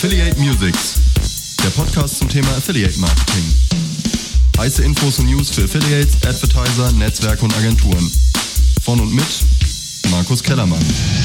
Affiliate Musics, der Podcast zum Thema Affiliate Marketing. Heiße Infos und News für Affiliates, Advertiser, Netzwerke und Agenturen. Von und mit Markus Kellermann.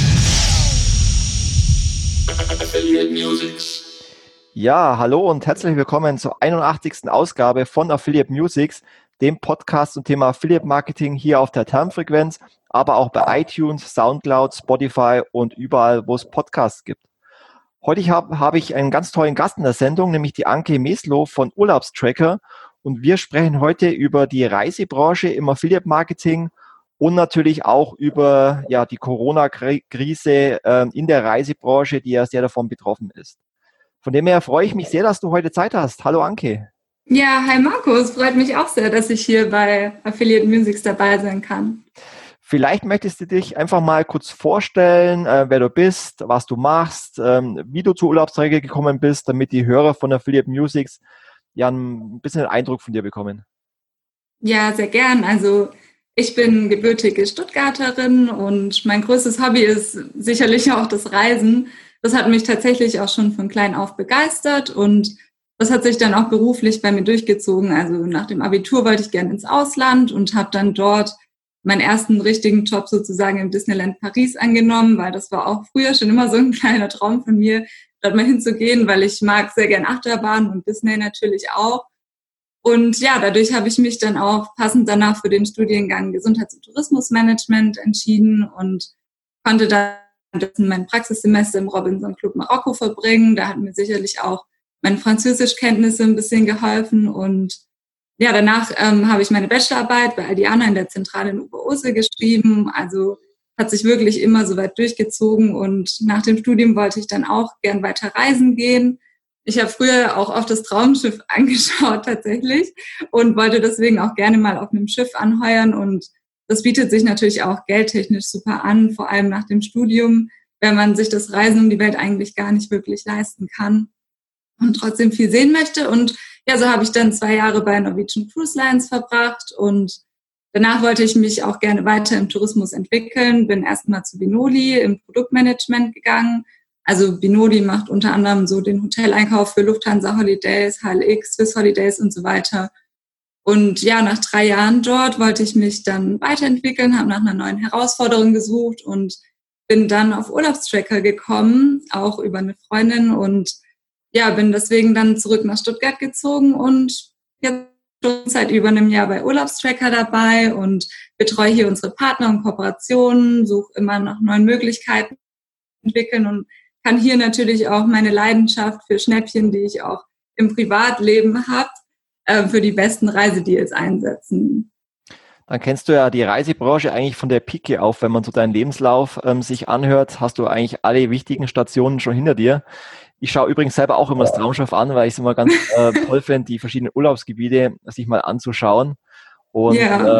Affiliate Musics. Ja, hallo und herzlich willkommen zur 81. Ausgabe von Affiliate Musics, dem Podcast zum Thema Affiliate Marketing hier auf der Termfrequenz, aber auch bei iTunes, Soundcloud, Spotify und überall, wo es Podcasts gibt. Heute habe ich einen ganz tollen Gast in der Sendung, nämlich die Anke Meslow von Urlaubstracker, und wir sprechen heute über die Reisebranche im Affiliate Marketing und natürlich auch über die Corona-Krise in der Reisebranche, die ja sehr davon betroffen ist. Von dem her freue ich mich sehr, dass du heute Zeit hast. Hallo Anke. Ja, hi Markus, freut mich auch sehr, dass ich hier bei Affiliate Musics dabei sein kann. Vielleicht möchtest du dich einfach mal kurz vorstellen, wer du bist, was du machst, wie du zu Urlaubstracker gekommen bist, damit die Hörer von Affiliate Musics ja ein bisschen einen Eindruck von dir bekommen. Ja, sehr gern. Also ich bin gebürtige Stuttgarterin und mein größtes Hobby ist sicherlich auch das Reisen. Das hat mich tatsächlich auch schon von klein auf begeistert und das hat sich dann auch beruflich bei mir durchgezogen. Also nach dem Abitur wollte ich gerne ins Ausland und habe dann dort meinen ersten richtigen Job sozusagen im Disneyland Paris angenommen, weil das war auch früher schon immer so ein kleiner Traum von mir, dort mal hinzugehen, weil ich mag sehr gern Achterbahn und Disney natürlich auch. Und ja, dadurch habe ich mich dann auch passend danach für den Studiengang Gesundheits- und Tourismusmanagement entschieden und konnte dann mein Praxissemester im Robinson Club Marokko verbringen. Da hat mir sicherlich auch meine Französischkenntnisse ein bisschen geholfen und ja, danach habe ich meine Bachelorarbeit bei Aldiana in der Zentrale in Oberursel geschrieben. Also hat sich wirklich immer so weit durchgezogen und nach dem Studium wollte ich dann auch gern weiter reisen gehen. Ich habe früher auch oft das Traumschiff angeschaut tatsächlich und wollte deswegen auch gerne mal auf einem Schiff anheuern und das bietet sich natürlich auch geldtechnisch super an, vor allem nach dem Studium, wenn man sich das Reisen um die Welt eigentlich gar nicht wirklich leisten kann und trotzdem viel sehen möchte. Und ja, so habe ich dann 2 Jahre bei Norwegian Cruise Lines verbracht und danach wollte ich mich auch gerne weiter im Tourismus entwickeln, bin erstmal zu Vinoli im Produktmanagement gegangen. Also Vinoli macht unter anderem so den Hoteleinkauf für Lufthansa Holidays, HLX, Swiss Holidays und so weiter. Und ja, nach 3 Jahren dort wollte ich mich dann weiterentwickeln, habe nach einer neuen Herausforderung gesucht und bin dann auf Urlaubstracker gekommen, auch über eine Freundin und ja, bin deswegen dann zurück nach Stuttgart gezogen und jetzt schon seit über einem Jahr bei Urlaubstracker dabei und betreue hier unsere Partner und Kooperationen, suche immer nach neuen Möglichkeiten entwickeln und kann hier natürlich auch meine Leidenschaft für Schnäppchen, die ich auch im Privatleben habe, für die besten Reisedeals einsetzen. Dann kennst du ja die Reisebranche eigentlich von der Pike auf. Wenn man so deinen Lebenslauf sich anhört, hast du eigentlich alle wichtigen Stationen schon hinter dir. Ich schaue übrigens selber auch immer das Traumschiff an, weil ich es immer ganz toll finde, die verschiedenen Urlaubsgebiete sich mal anzuschauen. Und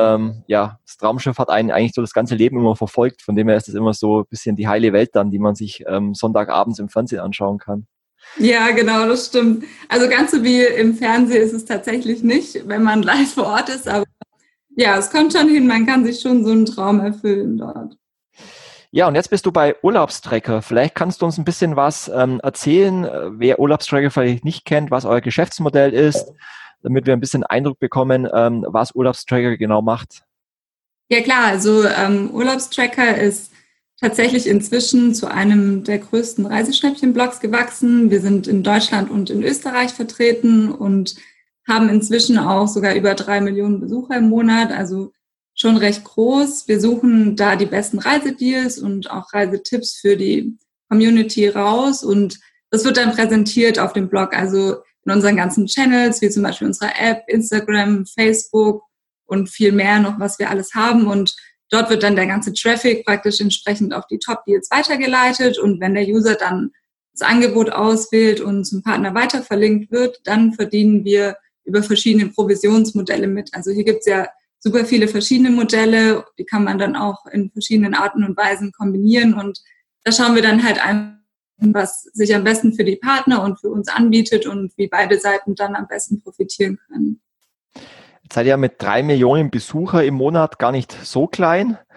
das Traumschiff hat einen eigentlich so das ganze Leben immer verfolgt. Von dem her ist es immer so ein bisschen die heile Welt dann, die man sich Sonntagabends im Fernsehen anschauen kann. Ja, genau, das stimmt. Also ganz so wie im Fernsehen ist es tatsächlich nicht, wenn man live vor Ort ist. Aber ja, es kommt schon hin, man kann sich schon so einen Traum erfüllen dort. Ja, und jetzt bist du bei Urlaubstracker. Vielleicht kannst du uns ein bisschen was erzählen, wer Urlaubstracker vielleicht nicht kennt, was euer Geschäftsmodell ist, damit wir ein bisschen Eindruck bekommen, was Urlaubstracker genau macht. Ja klar, also Urlaubstracker ist tatsächlich inzwischen zu einem der größten Reiseschnäppchen-Blogs gewachsen. Wir sind in Deutschland und in Österreich vertreten und haben inzwischen auch sogar über 3 Millionen Besucher im Monat, also schon recht groß. Wir suchen da die besten Reisedeals und auch Reisetipps für die Community raus und das wird dann präsentiert auf dem Blog, also in unseren ganzen Channels, wie zum Beispiel unserer App, Instagram, Facebook und viel mehr noch, was wir alles haben und dort wird dann der ganze Traffic praktisch entsprechend auf die Top-Deals weitergeleitet und wenn der User dann das Angebot auswählt und zum Partner weiter verlinkt wird, dann verdienen wir über verschiedene Provisionsmodelle mit. Also hier gibt es ja super viele verschiedene Modelle, die kann man dann auch in verschiedenen Arten und Weisen kombinieren und da schauen wir dann halt an, was sich am besten für die Partner und für uns anbietet und wie beide Seiten dann am besten profitieren können. Jetzt seid ihr ja mit 3 Millionen Besucher im Monat gar nicht so klein.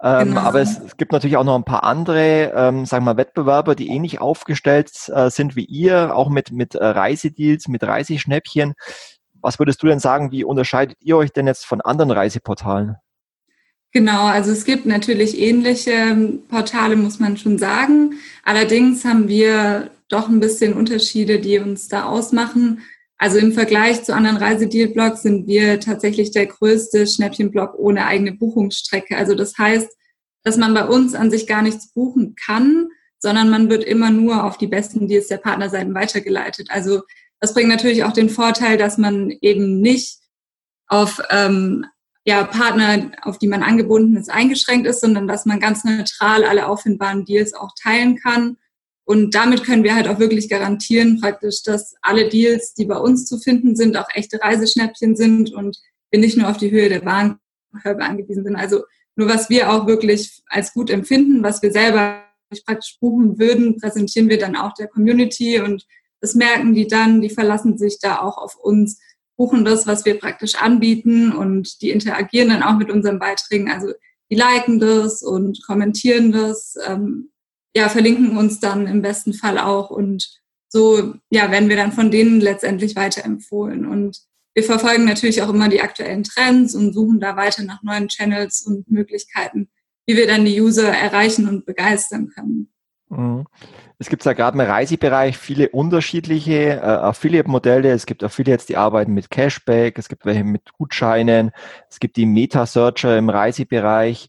Genau. Aber es gibt natürlich auch noch ein paar andere, sagen wir mal, Wettbewerber, die ähnlich aufgestellt sind wie ihr, auch mit Reisedeals, mit Reiseschnäppchen. Was würdest du denn sagen, wie unterscheidet ihr euch denn jetzt von anderen Reiseportalen? Genau, also es gibt natürlich ähnliche Portale, muss man schon sagen. Allerdings haben wir doch ein bisschen Unterschiede, die uns da ausmachen. Also im Vergleich zu anderen Reisedeal-Blogs sind wir tatsächlich der größte Schnäppchen-Blog ohne eigene Buchungsstrecke. Also das heißt, dass man bei uns an sich gar nichts buchen kann, sondern man wird immer nur auf die besten Deals der Partnerseiten weitergeleitet. Also das bringt natürlich auch den Vorteil, dass man eben nicht auf Partner, auf die man angebunden ist, eingeschränkt ist, sondern dass man ganz neutral alle auffindbaren Deals auch teilen kann. Und damit können wir halt auch wirklich garantieren, praktisch, dass alle Deals, die bei uns zu finden sind, auch echte Reiseschnäppchen sind und wir nicht nur auf die Höhe der Warenkörbe angewiesen sind. Also nur was wir auch wirklich als gut empfinden, was wir selber praktisch buchen würden, präsentieren wir dann auch der Community und das merken die dann, die verlassen sich da auch auf uns, buchen das, was wir praktisch anbieten und die interagieren dann auch mit unseren Beiträgen. Also die liken das und kommentieren das, verlinken uns dann im besten Fall auch und so werden wir dann von denen letztendlich weiterempfohlen. Und wir verfolgen natürlich auch immer die aktuellen Trends und suchen da weiter nach neuen Channels und Möglichkeiten, wie wir dann die User erreichen und begeistern können. Es gibt ja gerade im Reisebereich viele unterschiedliche Affiliate-Modelle. Es gibt Affiliates, die arbeiten mit Cashback, es gibt welche mit Gutscheinen, es gibt die Meta-Searcher im Reisebereich.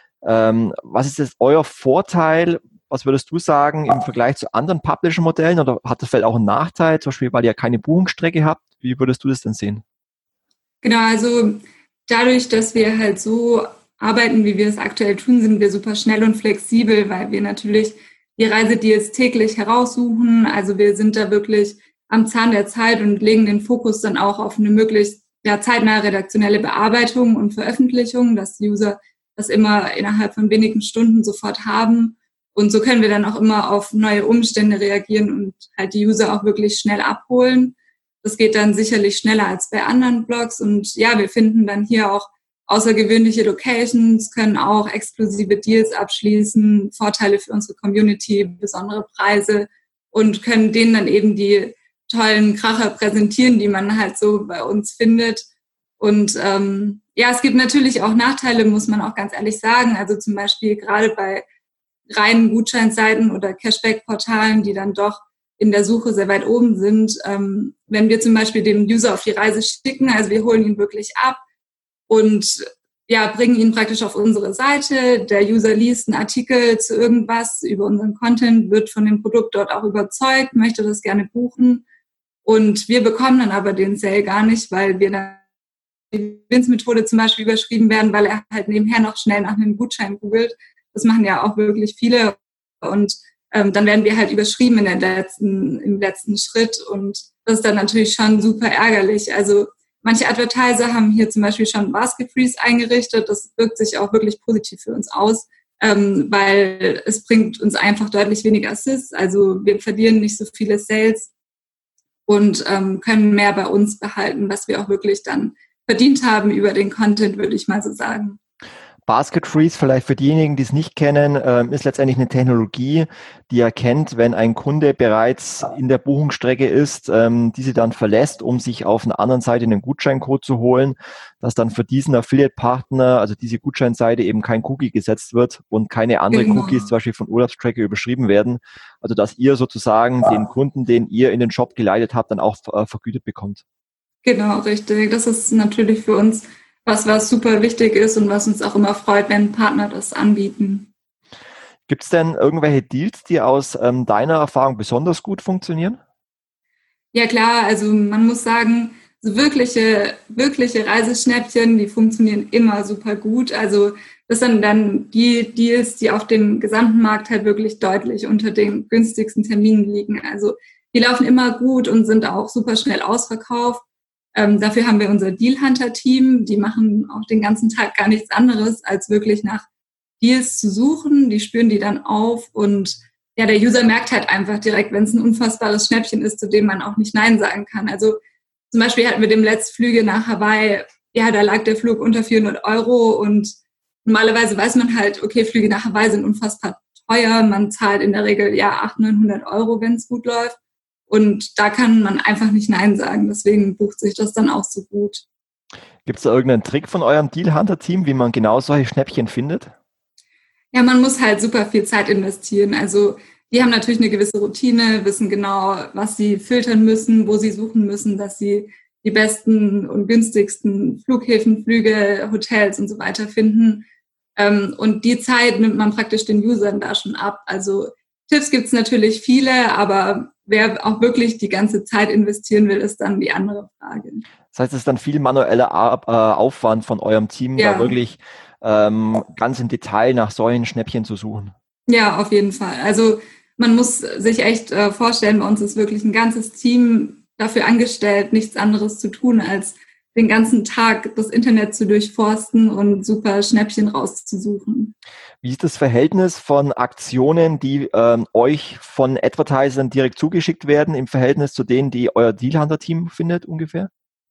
Was ist jetzt euer Vorteil? Was würdest du sagen im Vergleich zu anderen Publisher-Modellen? Oder hat das vielleicht auch einen Nachteil, zum Beispiel, weil ihr ja keine Buchungsstrecke habt? Wie würdest du das denn sehen? Genau, also dadurch, dass wir halt so arbeiten, wie wir es aktuell tun, sind wir super schnell und flexibel, weil wir natürlich die Reisedeals täglich heraussuchen. Also wir sind da wirklich am Zahn der Zeit und legen den Fokus dann auch auf eine möglichst zeitnahe redaktionelle Bearbeitung und Veröffentlichung, dass die User das immer innerhalb von wenigen Stunden sofort haben. Und so können wir dann auch immer auf neue Umstände reagieren und halt die User auch wirklich schnell abholen. Das geht dann sicherlich schneller als bei anderen Blogs. Und wir finden dann hier auch außergewöhnliche Locations, können auch exklusive Deals abschließen, Vorteile für unsere Community, besondere Preise und können denen dann eben die tollen Kracher präsentieren, die man halt so bei uns findet. Und es gibt natürlich auch Nachteile, muss man auch ganz ehrlich sagen. Also zum Beispiel gerade bei reinen Gutscheinseiten oder Cashback-Portalen, die dann doch in der Suche sehr weit oben sind. Wenn wir zum Beispiel den User auf die Reise schicken, also wir holen ihn wirklich ab, und bringen ihn praktisch auf unsere Seite. Der User liest einen Artikel zu irgendwas über unseren Content, wird von dem Produkt dort auch überzeugt, möchte das gerne buchen. Und wir bekommen dann aber den Sale gar nicht, weil wir dann die Wins-Methode zum Beispiel überschrieben werden, weil er halt nebenher noch schnell nach einem Gutschein googelt. Das machen ja auch wirklich viele. Und dann werden wir halt überschrieben im letzten Schritt. Und das ist dann natürlich schon super ärgerlich. Also manche Advertiser haben hier zum Beispiel schon Basket Freeze eingerichtet. Das wirkt sich auch wirklich positiv für uns aus, weil es bringt uns einfach deutlich weniger Assists. Also wir verlieren nicht so viele Sales und können mehr bei uns behalten, was wir auch wirklich dann verdient haben über den Content, würde ich mal so sagen. Basket Freeze, vielleicht für diejenigen, die es nicht kennen, ist letztendlich eine Technologie, die erkennt, wenn ein Kunde bereits in der Buchungsstrecke ist, diese dann verlässt, um sich auf einer anderen Seite einen Gutscheincode zu holen, dass dann für diesen Affiliate-Partner, also diese Gutscheinseite, eben kein Cookie gesetzt wird und keine anderen Cookies zum Beispiel von Urlaubstracker überschrieben werden. Also dass ihr sozusagen den Kunden, den ihr in den Shop geleitet habt, dann auch vergütet bekommt. Genau, richtig. Das ist natürlich für uns was super wichtig ist und was uns auch immer freut, wenn Partner das anbieten. Gibt es denn irgendwelche Deals, die aus deiner Erfahrung besonders gut funktionieren? Ja klar, also man muss sagen, so wirkliche Reiseschnäppchen, die funktionieren immer super gut. Also das sind dann die Deals, die auf dem gesamten Markt halt wirklich deutlich unter den günstigsten Terminen liegen. Also die laufen immer gut und sind auch super schnell ausverkauft. Dafür haben wir unser Deal-Hunter-Team, die machen auch den ganzen Tag gar nichts anderes, als wirklich nach Deals zu suchen. Die spüren die dann auf und der User merkt halt einfach direkt, wenn es ein unfassbares Schnäppchen ist, zu dem man auch nicht Nein sagen kann. Also zum Beispiel hatten wir demnächst Flüge nach Hawaii, da lag der Flug unter 400 € und normalerweise weiß man halt, okay, Flüge nach Hawaii sind unfassbar teuer. Man zahlt in der Regel 800, 900 Euro, wenn es gut läuft. Und da kann man einfach nicht Nein sagen. Deswegen bucht sich das dann auch so gut. Gibt es da irgendeinen Trick von eurem Deal Hunter Team, wie man genau solche Schnäppchen findet? Ja, man muss halt super viel Zeit investieren. Also die haben natürlich eine gewisse Routine, wissen genau, was sie filtern müssen, wo sie suchen müssen, dass sie die besten und günstigsten Flughäfen, Flüge, Hotels und so weiter finden. Und die Zeit nimmt man praktisch den Usern da schon ab. Also Tipps gibt es natürlich viele, aber wer auch wirklich die ganze Zeit investieren will, ist dann die andere Frage. Das heißt, es ist dann viel manueller Aufwand von eurem Team, da wirklich ganz im Detail nach solchen Schnäppchen zu suchen. Ja, auf jeden Fall. Also man muss sich echt vorstellen, bei uns ist wirklich ein ganzes Team dafür angestellt, nichts anderes zu tun, als den ganzen Tag das Internet zu durchforsten und super Schnäppchen rauszusuchen. Wie ist das Verhältnis von Aktionen, die euch von Advertisern direkt zugeschickt werden, im Verhältnis zu denen, die euer Deal Hunter Team findet ungefähr?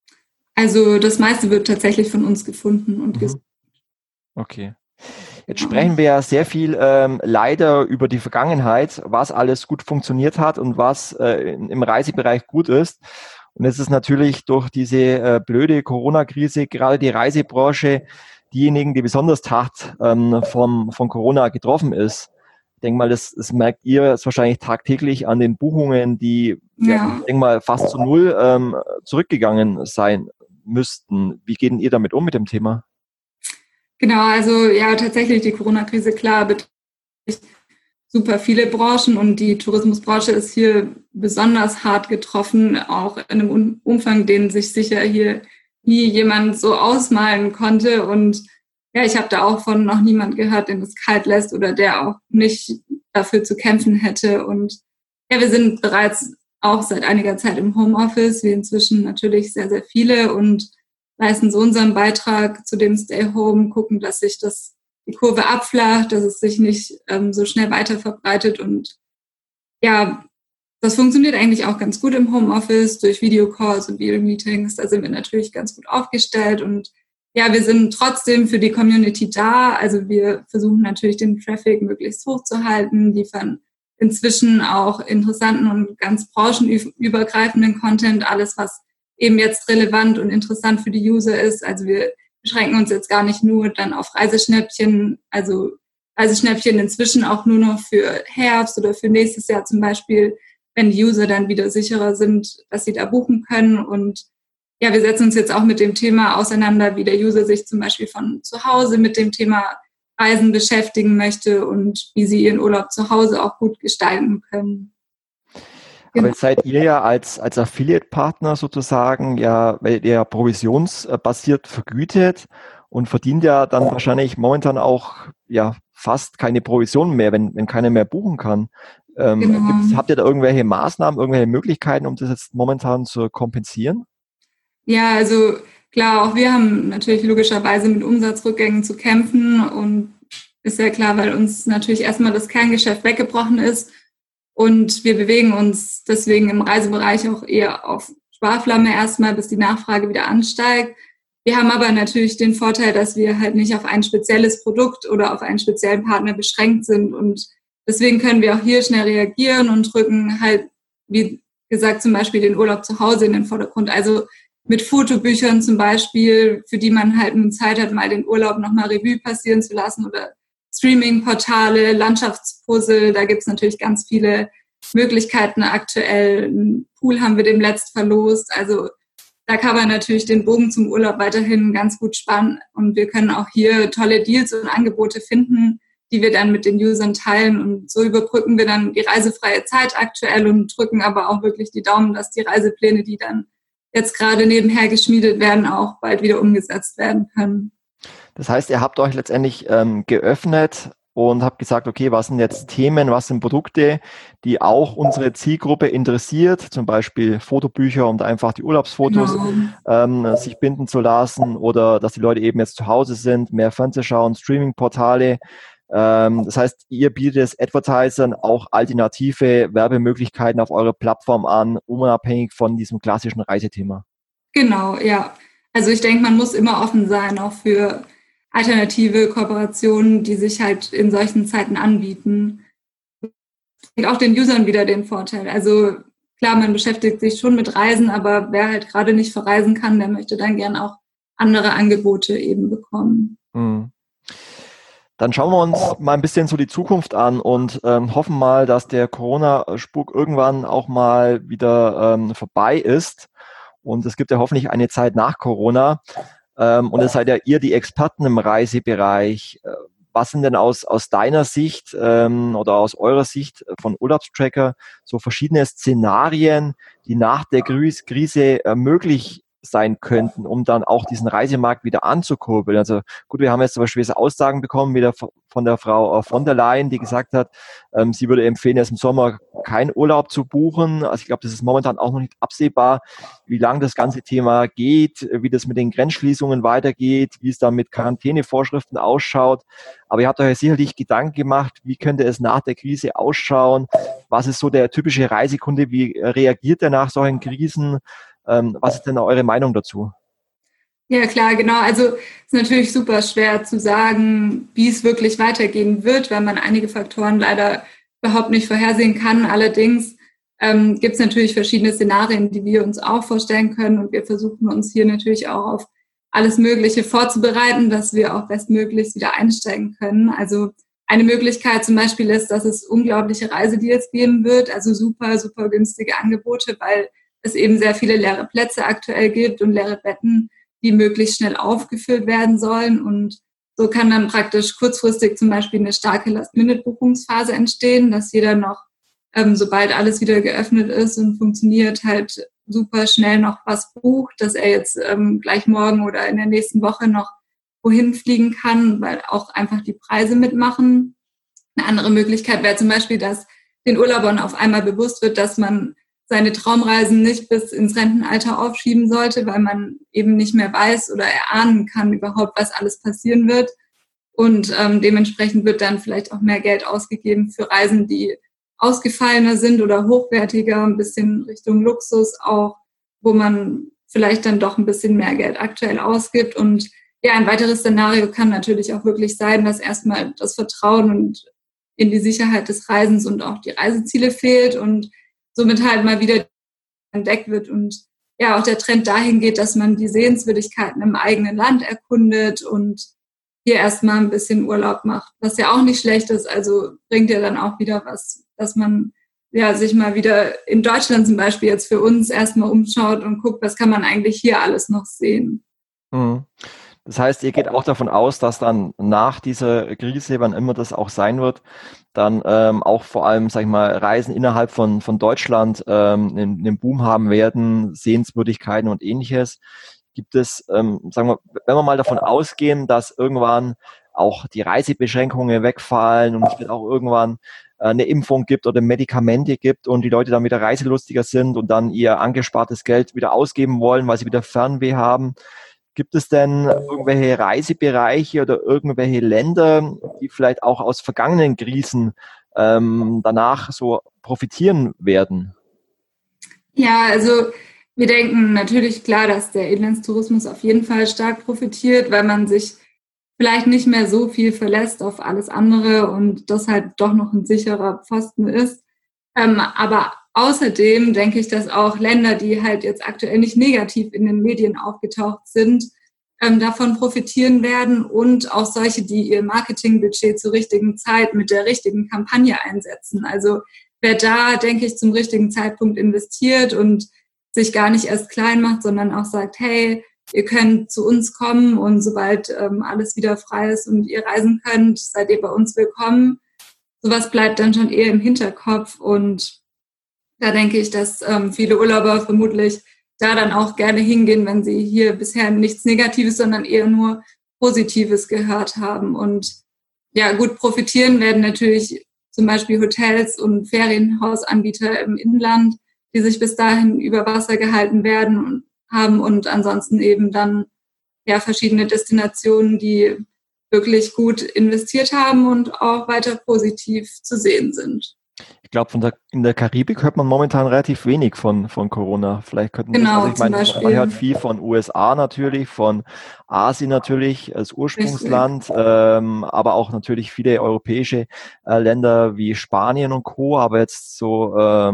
Also das meiste wird tatsächlich von uns gefunden und gesucht. Okay. Jetzt sprechen wir ja sehr viel leider über die Vergangenheit, was alles gut funktioniert hat und was im Reisebereich gut ist. Und es ist natürlich durch diese blöde Corona-Krise gerade die Reisebranche diejenigen, die besonders hart von Corona getroffen ist. Ich denke mal, das merkt ihr jetzt wahrscheinlich tagtäglich an den Buchungen, die, ich denke mal, fast zu null zurückgegangen sein müssten. Wie geht denn ihr damit um mit dem Thema? Genau, also ja, tatsächlich die Corona-Krise, klar, betrifft super viele Branchen und die Tourismusbranche ist hier besonders hart getroffen, auch in einem Umfang, den sich sicher hier nie jemand so ausmalen konnte. Und ja, ich habe da auch von noch niemand gehört, den es kalt lässt oder der auch nicht dafür zu kämpfen hätte. Und ja, wir sind bereits auch seit einiger Zeit im Homeoffice, wie inzwischen natürlich sehr, sehr viele und leisten so unseren Beitrag zu dem Stay Home, gucken, dass sich die Kurve abflacht, dass es sich nicht so schnell weiter verbreitet. Und ja, das funktioniert eigentlich auch ganz gut im Homeoffice durch Videocalls und Video-Meetings. Da sind wir natürlich ganz gut aufgestellt. Und ja, wir sind trotzdem für die Community da. Also wir versuchen natürlich den Traffic möglichst hoch zu halten, liefern inzwischen auch interessanten und ganz branchenübergreifenden Content, alles, was eben jetzt relevant und interessant für die User ist. Also wir beschränken uns jetzt gar nicht nur dann auf Reiseschnäppchen, also Reiseschnäppchen inzwischen auch nur noch für Herbst oder für nächstes Jahr zum Beispiel, wenn die User dann wieder sicherer sind, dass sie da buchen können. Und ja, wir setzen uns jetzt auch mit dem Thema auseinander, wie der User sich zum Beispiel von zu Hause mit dem Thema Reisen beschäftigen möchte und wie sie ihren Urlaub zu Hause auch gut gestalten können. Aber jetzt seid ihr ja als Affiliate-Partner sozusagen, ja, weil ihr ja provisionsbasiert vergütet und verdient ja dann wahrscheinlich momentan auch ja fast keine Provision mehr, wenn keiner mehr buchen kann. Genau. Habt ihr da irgendwelche Maßnahmen, irgendwelche Möglichkeiten, um das jetzt momentan zu kompensieren? Ja, also klar, auch wir haben natürlich logischerweise mit Umsatzrückgängen zu kämpfen und ist ja klar, weil uns natürlich erstmal das Kerngeschäft weggebrochen ist. Und wir bewegen uns deswegen im Reisebereich auch eher auf Sparflamme erstmal, bis die Nachfrage wieder ansteigt. Wir haben aber natürlich den Vorteil, dass wir halt nicht auf ein spezielles Produkt oder auf einen speziellen Partner beschränkt sind. Und deswegen können wir auch hier schnell reagieren und rücken halt, wie gesagt, zum Beispiel den Urlaub zu Hause in den Vordergrund. Also mit Fotobüchern zum Beispiel, für die man halt nun Zeit hat, mal den Urlaub nochmal Revue passieren zu lassen oder Streaming-Portale, Landschaftspuzzle, da gibt es natürlich ganz viele Möglichkeiten aktuell. Einen Pool haben wir demnächst verlost. Also da kann man natürlich den Bogen zum Urlaub weiterhin ganz gut spannen. Und wir können auch hier tolle Deals und Angebote finden, die wir dann mit den Usern teilen. Und so überbrücken wir dann die reisefreie Zeit aktuell und drücken aber auch wirklich die Daumen, dass die Reisepläne, die dann jetzt gerade nebenher geschmiedet werden, auch bald wieder umgesetzt werden können. Das heißt, ihr habt euch letztendlich geöffnet und habt gesagt, okay, was sind jetzt Themen, was sind Produkte, die auch unsere Zielgruppe interessiert, zum Beispiel Fotobücher, um da einfach die Urlaubsfotos sich binden zu lassen oder dass die Leute eben jetzt zu Hause sind, mehr Fernseh schauen, Streaming-Portale. Das heißt, ihr bietet Advertisern auch alternative Werbemöglichkeiten auf eurer Plattform an, unabhängig von diesem klassischen Reisethema. Genau, ja. Also ich denke, man muss immer offen sein, auch für alternative Kooperationen, die sich halt in solchen Zeiten anbieten. Und auch den Usern wieder den Vorteil. Also klar, man beschäftigt sich schon mit Reisen, aber wer halt gerade nicht verreisen kann, der möchte dann gern auch andere Angebote eben bekommen. Dann schauen wir uns mal ein bisschen so die Zukunft an und hoffen mal, dass der Corona-Spuk irgendwann auch mal wieder vorbei ist. Und es gibt ja hoffentlich eine Zeit nach Corona. Und es seid ja ihr die Experten im Reisebereich. Was sind denn aus deiner Sicht oder aus eurer Sicht von Urlaubstracker so verschiedene Szenarien, die nach der Krise möglich sein könnten, um dann auch diesen Reisemarkt wieder anzukurbeln? Also gut, wir haben jetzt zum Beispiel Aussagen bekommen wieder von der Frau von der Leyen, die gesagt hat, sie würde empfehlen, jetzt im Sommer keinen Urlaub zu buchen. Also ich glaube, das ist momentan auch noch nicht absehbar, wie lange das ganze Thema geht, wie das mit den Grenzschließungen weitergeht, wie es dann mit Quarantänevorschriften ausschaut. Aber ihr habt euch sicherlich Gedanken gemacht, wie könnte es nach der Krise ausschauen? Was ist so der typische Reisekunde? Wie reagiert er nach solchen Krisen? Was ist denn eure Meinung dazu? Ja, klar, genau. Also es ist natürlich super schwer zu sagen, wie es wirklich weitergehen wird, weil man einige Faktoren leider überhaupt nicht vorhersehen kann. Allerdings gibt es natürlich verschiedene Szenarien, die wir uns auch vorstellen können. Und wir versuchen uns hier natürlich auch auf alles Mögliche vorzubereiten, dass wir auch bestmöglichst wieder einsteigen können. Also eine Möglichkeit zum Beispiel ist, dass es unglaubliche Reisedeals geben wird, also super, super günstige Angebote, weil es eben sehr viele leere Plätze aktuell gibt und leere Betten, die möglichst schnell aufgefüllt werden sollen. Und so kann dann praktisch kurzfristig zum Beispiel eine starke Last-Minute-Buchungsphase entstehen, dass jeder noch, sobald alles wieder geöffnet ist und funktioniert, halt super schnell noch was bucht, dass er jetzt gleich morgen oder in der nächsten Woche noch wohin fliegen kann, weil auch einfach die Preise mitmachen. Eine andere Möglichkeit wäre zum Beispiel, dass den Urlaubern auf einmal bewusst wird, dass man seine Traumreisen nicht bis ins Rentenalter aufschieben sollte, weil man eben nicht mehr weiß oder erahnen kann überhaupt, was alles passieren wird. Und dementsprechend wird dann vielleicht auch mehr Geld ausgegeben für Reisen, die ausgefallener sind oder hochwertiger, ein bisschen Richtung Luxus auch, wo man vielleicht dann doch ein bisschen mehr Geld aktuell ausgibt. Und ja, ein weiteres Szenario kann natürlich auch wirklich sein, dass erstmal das Vertrauen und in die Sicherheit des Reisens und auch die Reiseziele fehlt und somit halt mal wieder entdeckt wird und ja auch der Trend dahin geht, dass man die Sehenswürdigkeiten im eigenen Land erkundet und hier erstmal ein bisschen Urlaub macht, was ja auch nicht schlecht ist. Also bringt ja dann auch wieder was, dass man ja sich mal wieder in Deutschland zum Beispiel jetzt für uns erstmal umschaut und guckt, was kann man eigentlich hier alles noch sehen. Das heißt, ihr geht auch davon aus, dass dann nach dieser Krise, wann immer das auch sein wird, dann auch vor allem, sag ich mal, Reisen innerhalb von Deutschland einen Boom haben werden, Sehenswürdigkeiten und Ähnliches. Gibt es, sagen wir, wenn wir mal davon ausgehen, dass irgendwann auch die Reisebeschränkungen wegfallen und es wird auch irgendwann eine Impfung gibt oder Medikamente gibt und die Leute dann wieder reiselustiger sind und dann ihr angespartes Geld wieder ausgeben wollen, weil sie wieder Fernweh haben. Gibt es denn irgendwelche Reisebereiche oder irgendwelche Länder, die vielleicht auch aus vergangenen Krisen danach so profitieren werden? Ja, also wir denken natürlich klar, dass der Inlandstourismus auf jeden Fall stark profitiert, weil man sich vielleicht nicht mehr so viel verlässt auf alles andere und das halt doch noch ein sicherer Pfosten ist. Aber außerdem denke ich, dass auch Länder, die halt jetzt aktuell nicht negativ in den Medien aufgetaucht sind, davon profitieren werden und auch solche, die ihr Marketingbudget zur richtigen Zeit mit der richtigen Kampagne einsetzen. Also wer da, denke ich, zum richtigen Zeitpunkt investiert und sich gar nicht erst klein macht, sondern auch sagt, hey, ihr könnt zu uns kommen und sobald alles wieder frei ist und ihr reisen könnt, seid ihr bei uns willkommen. Sowas bleibt dann schon eher im Hinterkopf und da denke ich, dass viele Urlauber vermutlich da dann auch gerne hingehen, wenn sie hier bisher nichts Negatives, sondern eher nur Positives gehört haben. Und ja, gut profitieren werden natürlich zum Beispiel Hotels und Ferienhausanbieter im Inland, die sich bis dahin über Wasser gehalten werden haben und ansonsten eben dann ja verschiedene Destinationen, die wirklich gut investiert haben und auch weiter positiv zu sehen sind. Ich glaube, in der Karibik hört man momentan relativ wenig von Corona. Vielleicht könnten wir Genau, also ich zum meine, Beispiel. man hört viel von USA natürlich, von Asien natürlich als Ursprungsland, aber auch natürlich viele europäische Länder wie Spanien und Co., aber jetzt so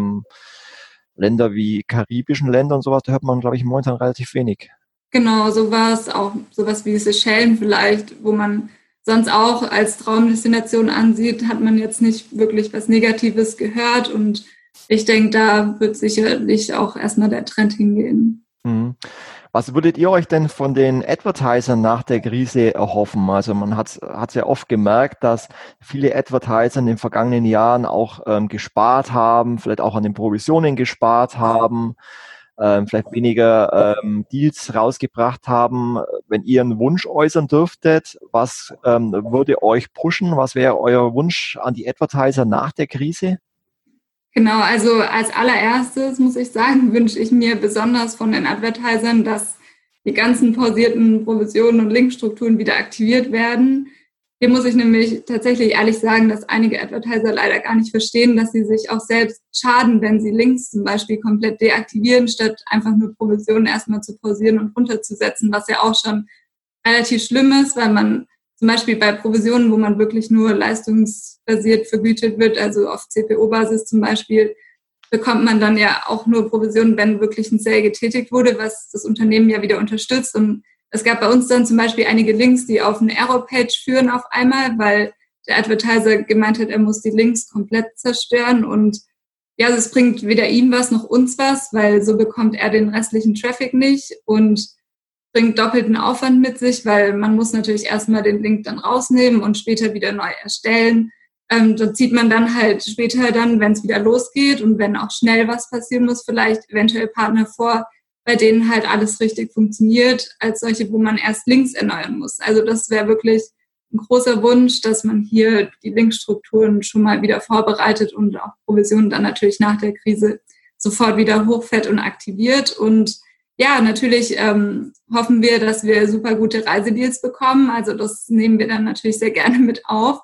Länder wie karibischen Länder und sowas, da hört man, glaube ich, momentan relativ wenig. Genau, sowas, auch sowas wie Seychellen vielleicht, wo man sonst auch als Traumdestination ansieht, hat man jetzt nicht wirklich was Negatives gehört und ich denke, da wird sicherlich auch erstmal der Trend hingehen. Mhm. Was würdet ihr euch denn von den Advertisern nach der Krise erhoffen? Also man hat ja oft gemerkt, dass viele Advertiser in den vergangenen Jahren auch gespart haben, vielleicht auch an den Provisionen gespart haben, vielleicht weniger Deals rausgebracht haben. Wenn ihr einen Wunsch äußern dürftet, was würde euch pushen? Was wäre euer Wunsch an die Advertiser nach der Krise? Genau, also als allererstes muss ich sagen, wünsche ich mir besonders von den Advertisern, dass die ganzen pausierten Provisionen und Linkstrukturen wieder aktiviert werden. Hier muss ich nämlich tatsächlich ehrlich sagen, dass einige Advertiser leider gar nicht verstehen, dass sie sich auch selbst schaden, wenn sie Links zum Beispiel komplett deaktivieren, statt einfach nur Provisionen erstmal zu pausieren und runterzusetzen, was ja auch schon relativ schlimm ist, weil man zum Beispiel bei Provisionen, wo man wirklich nur leistungsbasiert vergütet wird, also auf CPO-Basis zum Beispiel, bekommt man dann ja auch nur Provisionen, wenn wirklich ein Sale getätigt wurde, was das Unternehmen ja wieder unterstützt. Und es gab bei uns dann zum Beispiel einige Links, die auf eine Error-Page führen auf einmal, weil der Advertiser gemeint hat, er muss die Links komplett zerstören. Und ja, es bringt weder ihm was noch uns was, weil so bekommt er den restlichen Traffic nicht und bringt doppelten Aufwand mit sich, weil man muss natürlich erstmal den Link dann rausnehmen und später wieder neu erstellen. Da zieht man dann halt später dann, wenn es wieder losgeht und wenn auch schnell was passieren muss, vielleicht eventuell Partner vor, bei denen halt alles richtig funktioniert, als solche, wo man erst Links erneuern muss. Also das wäre wirklich ein großer Wunsch, dass man hier die Linkstrukturen schon mal wieder vorbereitet und auch Provisionen dann natürlich nach der Krise sofort wieder hochfährt und aktiviert. Und ja, natürlich hoffen wir, dass wir super gute Reisedeals bekommen. Also das nehmen wir dann natürlich sehr gerne mit auf.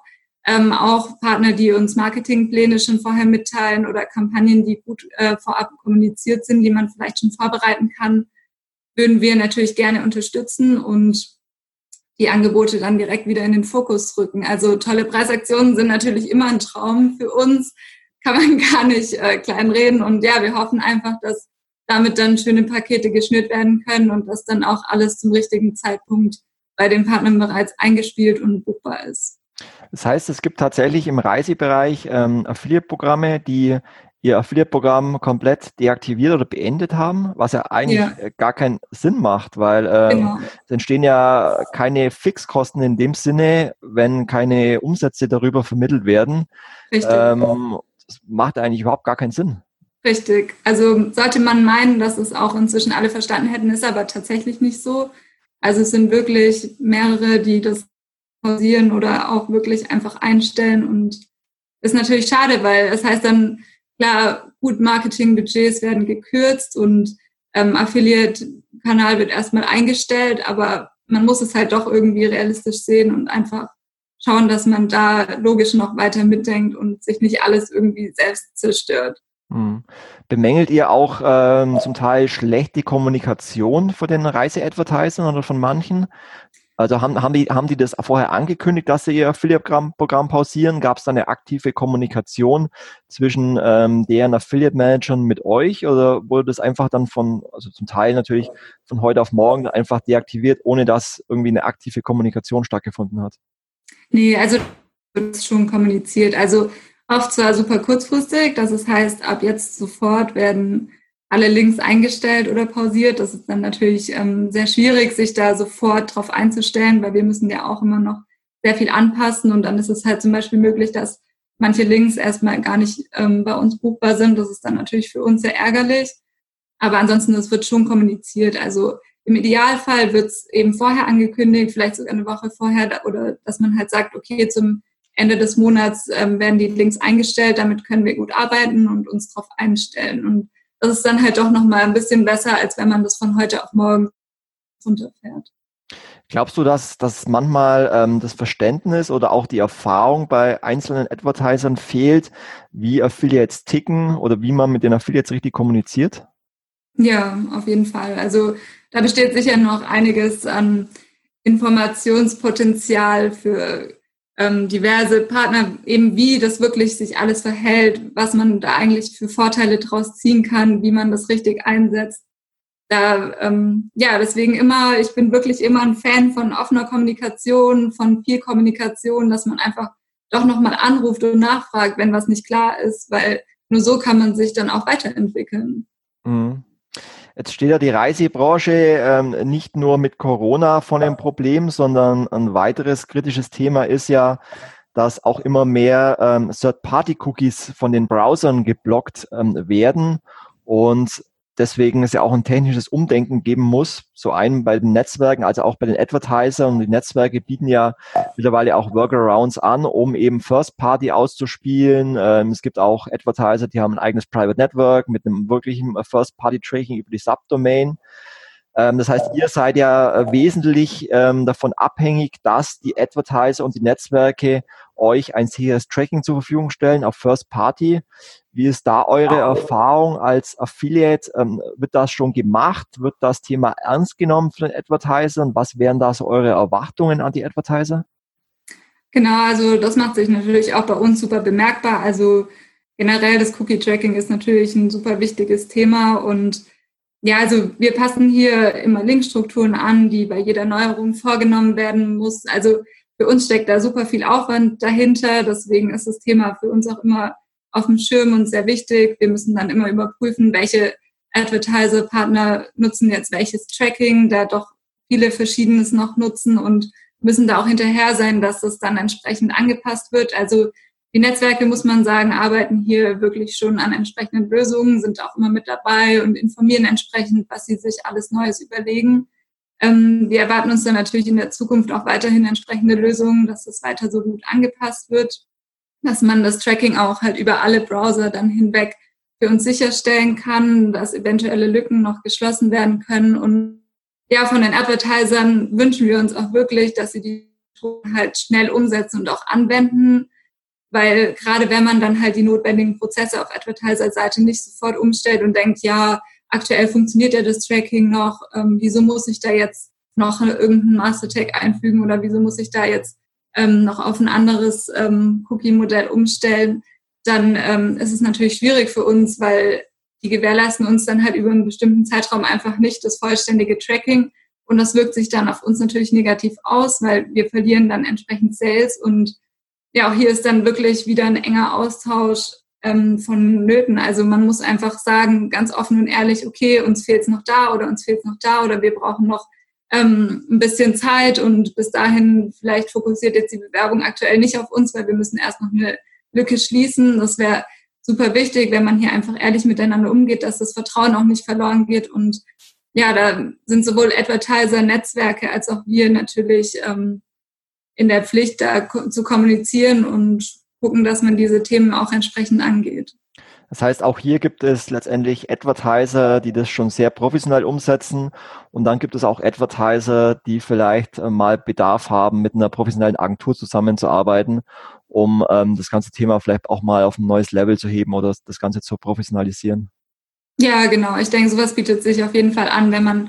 Auch Partner, die uns Marketingpläne schon vorher mitteilen oder Kampagnen, die gut vorab kommuniziert sind, die man vielleicht schon vorbereiten kann, würden wir natürlich gerne unterstützen und die Angebote dann direkt wieder in den Fokus rücken. Also tolle Preisaktionen sind natürlich immer ein Traum für uns, kann man gar nicht kleinreden. Und ja, wir hoffen einfach, dass damit dann schöne Pakete geschnürt werden können und dass dann auch alles zum richtigen Zeitpunkt bei den Partnern bereits eingespielt und buchbar ist. Das heißt, es gibt tatsächlich im Reisebereich Affiliate-Programme, die ihr Affiliate-Programm komplett deaktiviert oder beendet haben, was ja eigentlich gar keinen Sinn macht, weil es entstehen ja keine Fixkosten in dem Sinne, wenn keine Umsätze darüber vermittelt werden. Richtig. Das macht eigentlich überhaupt gar keinen Sinn. Richtig. Also sollte man meinen, dass es auch inzwischen alle verstanden hätten, ist aber tatsächlich nicht so. Also es sind wirklich mehrere, die das pausieren oder auch wirklich einfach einstellen und ist natürlich schade, weil es heißt dann, klar, gut, Marketingbudgets werden gekürzt und Affiliate-Kanal wird erstmal eingestellt, aber man muss es halt doch irgendwie realistisch sehen und einfach schauen, dass man da logisch noch weiter mitdenkt und sich nicht alles irgendwie selbst zerstört. Bemängelt ihr auch zum Teil schlechte Kommunikation von den Reise-Advertisern oder von manchen? Also haben die das vorher angekündigt, dass sie ihr Affiliate-Programm pausieren? Gab es da eine aktive Kommunikation zwischen deren Affiliate-Managern mit euch oder wurde das einfach dann also zum Teil natürlich von heute auf morgen einfach deaktiviert, ohne dass irgendwie eine aktive Kommunikation stattgefunden hat? Nee, also wird es schon kommuniziert. Also oft zwar super kurzfristig, das heißt, ab jetzt sofort werden alle Links eingestellt oder pausiert. Das ist dann natürlich sehr schwierig, sich da sofort drauf einzustellen, weil wir müssen ja auch immer noch sehr viel anpassen und dann ist es halt zum Beispiel möglich, dass manche Links erstmal gar nicht bei uns buchbar sind. Das ist dann natürlich für uns sehr ärgerlich. Aber ansonsten, das wird schon kommuniziert. Also im Idealfall wird es eben vorher angekündigt, vielleicht sogar eine Woche vorher oder dass man halt sagt, okay, zum Ende des Monats werden die Links eingestellt, damit können wir gut arbeiten und uns drauf einstellen. Und das ist dann halt doch nochmal ein bisschen besser, als wenn man das von heute auf morgen runterfährt. Glaubst du, dass manchmal das Verständnis oder auch die Erfahrung bei einzelnen Advertisern fehlt, wie Affiliates ticken oder wie man mit den Affiliates richtig kommuniziert? Ja, auf jeden Fall. Also da besteht sicher noch einiges an Informationspotenzial für diverse Partner, eben wie das wirklich sich alles verhält, was man da eigentlich für Vorteile draus ziehen kann, wie man das richtig einsetzt. Deswegen ich bin wirklich immer ein Fan von offener Kommunikation, von viel Kommunikation, dass man einfach doch nochmal anruft und nachfragt, wenn was nicht klar ist, weil nur so kann man sich dann auch weiterentwickeln. Mhm. Jetzt steht ja die Reisebranche nicht nur mit Corona vor dem Problem, sondern ein weiteres kritisches Thema ist ja, dass auch immer mehr Third-Party-Cookies von den Browsern geblockt werden und deswegen es ja auch ein technisches Umdenken geben muss, so einen bei den Netzwerken, also auch bei den Advertisern. Und die Netzwerke bieten ja mittlerweile auch Workarounds an, um eben First-Party auszuspielen. Es gibt auch Advertiser, die haben ein eigenes Private Network mit einem wirklichen First-Party-Tracking über die Subdomain. Das heißt, ihr seid ja wesentlich davon abhängig, dass die Advertiser und die Netzwerke euch ein sicheres Tracking zur Verfügung stellen auf First Party. Wie ist da eure Erfahrung als Affiliate? Wird das schon gemacht? Wird das Thema ernst genommen von den Advertisern? Was wären da so eure Erwartungen an die Advertiser? Genau, also das macht sich natürlich auch bei uns super bemerkbar. Also generell das Cookie-Tracking ist natürlich ein super wichtiges Thema und ja, also wir passen hier immer Linkstrukturen an, die bei jeder Neuerung vorgenommen werden muss. Also für uns steckt da super viel Aufwand dahinter. Deswegen ist das Thema für uns auch immer auf dem Schirm und sehr wichtig. Wir müssen dann immer überprüfen, welche Advertiser-Partner nutzen jetzt welches Tracking, da doch viele Verschiedenes noch nutzen und müssen da auch hinterher sein, dass das dann entsprechend angepasst wird. Also die Netzwerke, muss man sagen, arbeiten hier wirklich schon an entsprechenden Lösungen, sind auch immer mit dabei und informieren entsprechend, was sie sich alles Neues überlegen. Wir erwarten uns dann natürlich in der Zukunft auch weiterhin entsprechende Lösungen, dass das weiter so gut angepasst wird, dass man das Tracking auch halt über alle Browser dann hinweg für uns sicherstellen kann, dass eventuelle Lücken noch geschlossen werden können. Und ja, von den Advertisern wünschen wir uns auch wirklich, dass sie die Methoden halt schnell umsetzen und auch anwenden, weil gerade wenn man dann halt die notwendigen Prozesse auf Advertiser-Seite nicht sofort umstellt und denkt, ja, aktuell funktioniert ja das Tracking noch, wieso muss ich da jetzt noch irgendeinen Master-Tag einfügen oder wieso muss ich da jetzt noch auf ein anderes Cookie-Modell umstellen, dann ist es natürlich schwierig für uns, weil die gewährleisten uns dann halt über einen bestimmten Zeitraum einfach nicht das vollständige Tracking und das wirkt sich dann auf uns natürlich negativ aus, weil wir verlieren dann entsprechend Sales und ja, auch hier ist dann wirklich wieder ein enger Austausch vonnöten. Also man muss einfach sagen, ganz offen und ehrlich, okay, uns fehlt es noch da oder uns fehlt es noch da oder wir brauchen noch ein bisschen Zeit und bis dahin vielleicht fokussiert jetzt die Bewerbung aktuell nicht auf uns, weil wir müssen erst noch eine Lücke schließen. Das wäre super wichtig, wenn man hier einfach ehrlich miteinander umgeht, dass das Vertrauen auch nicht verloren geht. Und ja, da sind sowohl Advertiser, Netzwerke als auch wir natürlich in der Pflicht, da zu kommunizieren und gucken, dass man diese Themen auch entsprechend angeht. Das heißt, auch hier gibt es letztendlich Advertiser, die das schon sehr professionell umsetzen. Und dann gibt es auch Advertiser, die vielleicht mal Bedarf haben, mit einer professionellen Agentur zusammenzuarbeiten, um das ganze Thema vielleicht auch mal auf ein neues Level zu heben oder das Ganze zu professionalisieren. Ja, genau. Ich denke, sowas bietet sich auf jeden Fall an, wenn man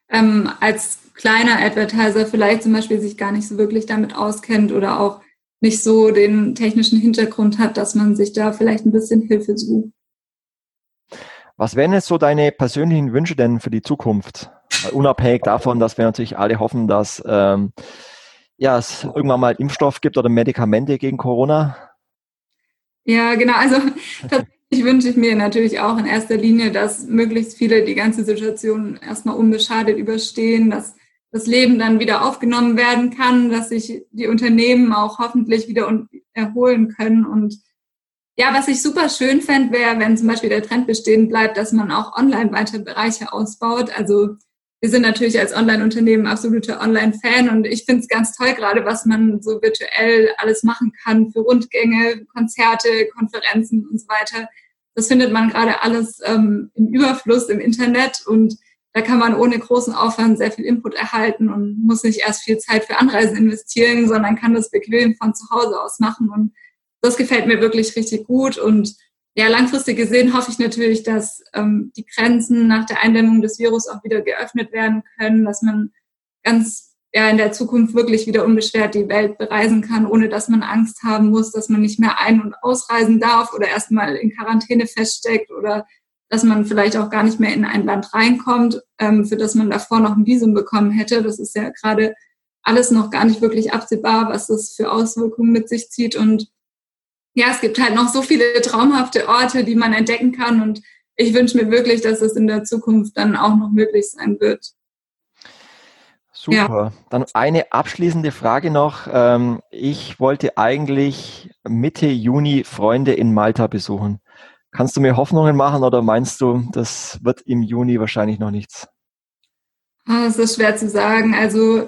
als kleiner Advertiser vielleicht zum Beispiel sich gar nicht so wirklich damit auskennt oder auch nicht so den technischen Hintergrund hat, dass man sich da vielleicht ein bisschen Hilfe sucht. Was wären jetzt so deine persönlichen Wünsche denn für die Zukunft? Unabhängig davon, dass wir natürlich alle hoffen, dass es irgendwann mal Impfstoff gibt oder Medikamente gegen Corona. Ja, genau. Also tatsächlich wünsche ich mir natürlich auch in erster Linie, dass möglichst viele die ganze Situation erstmal unbeschadet überstehen, dass das Leben dann wieder aufgenommen werden kann, dass sich die Unternehmen auch hoffentlich wieder erholen können. Und ja, was ich super schön fände, wäre, wenn zum Beispiel der Trend bestehen bleibt, dass man auch online weitere Bereiche ausbaut. Also wir sind natürlich als Online-Unternehmen absoluter Online-Fan und ich finde es ganz toll gerade, was man so virtuell alles machen kann für Rundgänge, Konzerte, Konferenzen und so weiter. Das findet man gerade alles im Überfluss im Internet und da kann man ohne großen Aufwand sehr viel Input erhalten und muss nicht erst viel Zeit für Anreisen investieren, sondern kann das bequem von zu Hause aus machen. Und das gefällt mir wirklich richtig gut. Und ja, langfristig gesehen hoffe ich natürlich, dass die Grenzen nach der Eindämmung des Virus auch wieder geöffnet werden können, dass man in der Zukunft wirklich wieder unbeschwert die Welt bereisen kann, ohne dass man Angst haben muss, dass man nicht mehr ein- und ausreisen darf oder erstmal in Quarantäne feststeckt oder dass man vielleicht auch gar nicht mehr in ein Land reinkommt, für das man davor noch ein Visum bekommen hätte. Das ist ja gerade alles noch gar nicht wirklich absehbar, was das für Auswirkungen mit sich zieht. Und ja, es gibt halt noch so viele traumhafte Orte, die man entdecken kann. Und ich wünsche mir wirklich, dass es in der Zukunft dann auch noch möglich sein wird. Super. Ja. Dann eine abschließende Frage noch. Ich wollte eigentlich Mitte Juni Freunde in Malta besuchen. Kannst du mir Hoffnungen machen oder meinst du, das wird im Juni wahrscheinlich noch nichts? Es ist schwer zu sagen. Also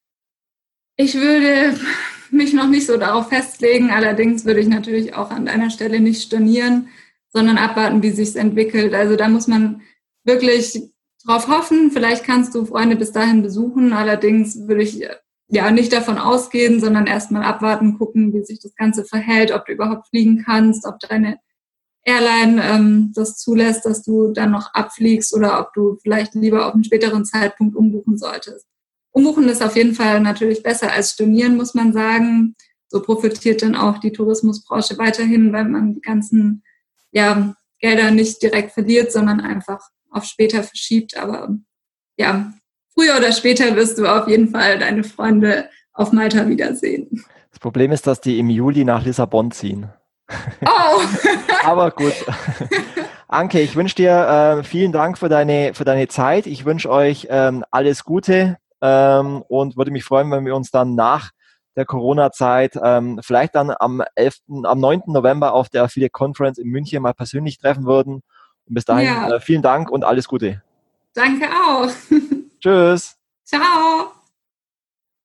ich würde mich noch nicht so darauf festlegen. Allerdings würde ich natürlich auch an deiner Stelle nicht stornieren, sondern abwarten, wie sich es entwickelt. Also da muss man wirklich drauf hoffen. Vielleicht kannst du Freunde bis dahin besuchen. Allerdings würde ich ja nicht davon ausgehen, sondern erstmal abwarten, gucken, wie sich das Ganze verhält, ob du überhaupt fliegen kannst, ob deine Airline das zulässt, dass du dann noch abfliegst oder ob du vielleicht lieber auf einen späteren Zeitpunkt umbuchen solltest. Umbuchen ist auf jeden Fall natürlich besser als stornieren, muss man sagen. So profitiert dann auch die Tourismusbranche weiterhin, weil man die ganzen Gelder nicht direkt verliert, sondern einfach auf später verschiebt. Aber ja, früher oder später wirst du auf jeden Fall deine Freunde auf Malta wiedersehen. Das Problem ist, dass die im Juli nach Lissabon ziehen. Oh! Aber gut. Anke, ich wünsche dir vielen Dank für deine Zeit. Ich wünsche euch alles Gute und würde mich freuen, wenn wir uns dann nach der Corona-Zeit vielleicht dann am 9. November auf der Affiliate Conference in München mal persönlich treffen würden. Und bis dahin vielen Dank und alles Gute. Danke auch. Tschüss. Ciao.